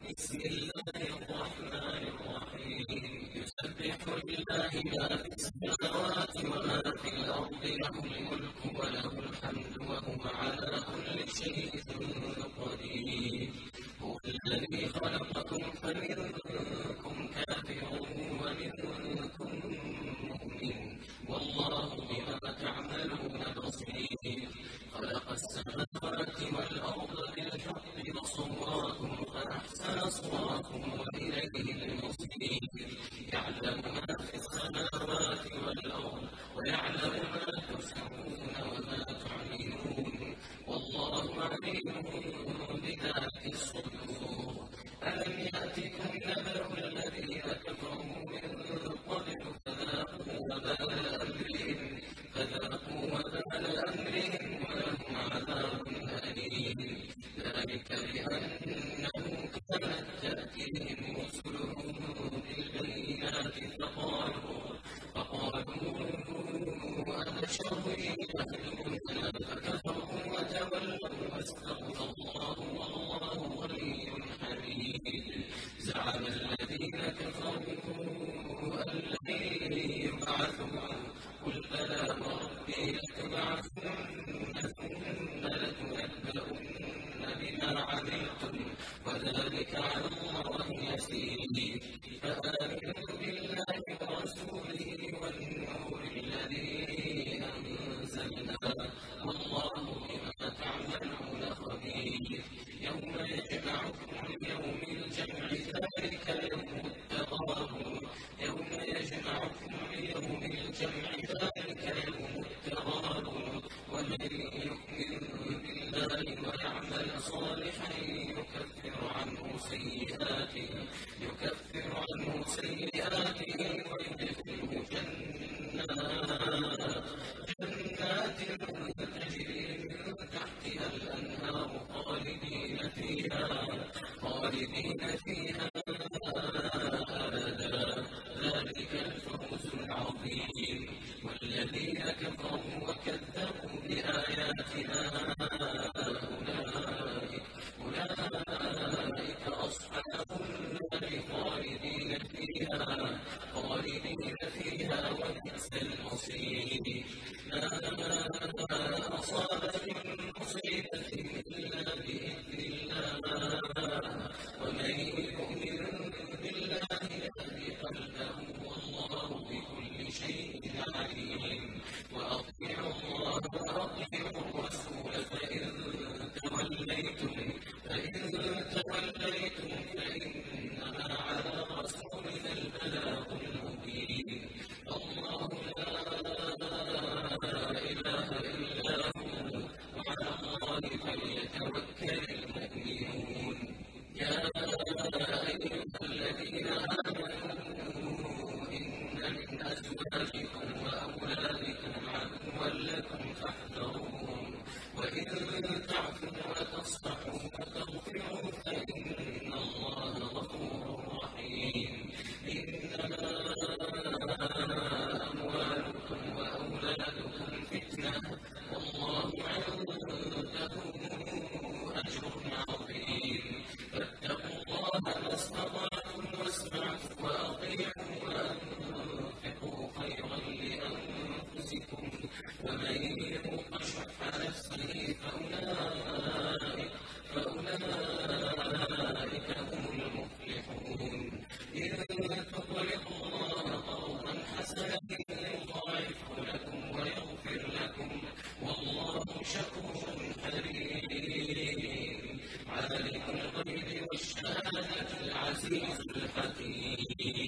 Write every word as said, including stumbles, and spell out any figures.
بسم الله الرحمن الرحيم يسبح لله ما في السماوات وما في الأرض له الملك وله الحمد وهو على كل شيء قدير هو الذي خلقكم فمنكم كافر ومنكم مؤمن والله بما تعملون بصير خلق السماوات والأرض بالحق وصوركم فأحسن صوركم وإليه المصير يعلم ما في السماوات والأرض ويعلم ما تسرون وما تعلنون والله عليم بذات الصدور ألم يأتكم نبأ الذين كفروا من قبل فذاقوا وبال أمرهم فذاقوا وبال أمرهم ولهم عذاب أليم ذلك بأنه كانت تأتيهم رسلهم بالبينات فقالوا فقالوا أبشر يهدوننا فكفروا وتولوا واستغنى الله والله غني حميد زعم الذين كفروا أن لن يبعثوا قل بلى وربي لتبعثن ثم لتنبؤن بما عملتم وذلك على الله يسير فآمنوا بالله ورسوله والنور الذي أنزلنا والله بما تعملون خبير يوم يجمعكم يوم الجمع ذلك يوم التغابن يوم يجمعكم يوم الجمع ذلك يوم التغابن ومن يؤمن بالله ويعمل صالحا يكفر عنه سيئاته يكفر عنه سيئاته ويدخله جنات جنات تجري من تحتها الأنهار خالدين فيها خالدين فيها أبدا ذلك الفوز العظيم والذين كفروا وكذبوا بآياتنا أولئك أولئك أصحاب النار خالدين فيها خالدين فيها وبئس المصير ما أصاب من مصيبة إلا بإذن الله ومن يؤمن بالله يهد قلبه والله بكل شيء عليم وأطيعوا الله وأطيعوا الرسول فإن توليتم فإن توليتم فإنما على رسولنا البلاغ المبين الله لا إله إلا هو وعلى الله فليتوكل المؤمنون يا أيها الذين آمنوا إن من أزواجكم وأولادكم عدوا لكم فاحذروهم وإن تعفوا وتصفحوا وتغفروا فإن الله غفور رحيم إنما أموالكم وأولادكم فتنة والله عنده أجر عظيم فاتقوا الله ما استطعتم واسمعوا وأطيعوا وأنفقوا خيرا لأنفسكم ومن يوق شح نفسه فأولئك فأولئك هم المفلحون إن تقرضوا الله قرضا حسنا يضاعفه لكم ويغفر لكم والله شكور حليم عالم الغيب والشهادة العزيز الحكيم